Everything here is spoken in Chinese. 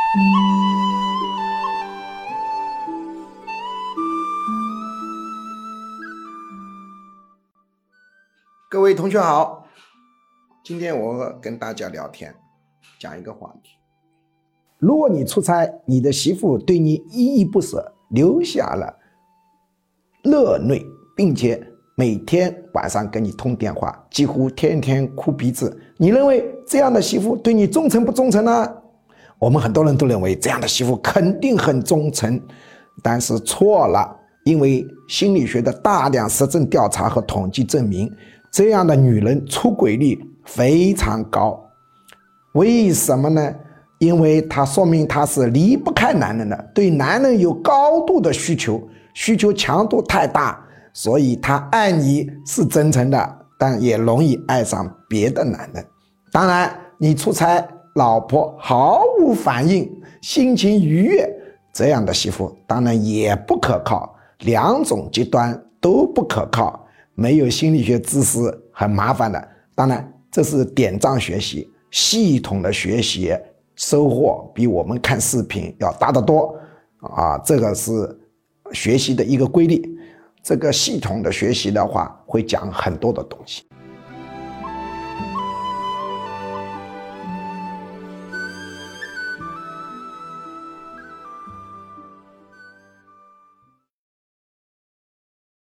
各位同学好，今天我跟大家聊天，讲一个话题。如果你出差，你的媳妇对你依依不舍，流下了热泪，并且每天晚上跟你通电话，几乎天天哭鼻子，你认为这样的媳妇对你忠诚不忠诚呢？我们很多人都认为这样的媳妇肯定很忠诚，但是错了，因为心理学的大量实证调查和统计证明，这样的女人出轨率非常高。为什么呢？因为它说明她是离不开男人的，对男人有高度的需求强度太大，所以她爱你是真诚的，但也容易爱上别的男人。当然，你出差，老婆毫无反应，心情愉悦，这样的媳妇当然也不可靠，两种极端都不可靠，没有心理学知识很麻烦的。当然，这是点账学习，系统的学习收获比我们看视频要大得多这个是学习的一个规律。这个系统的学习的话，会讲很多的东西。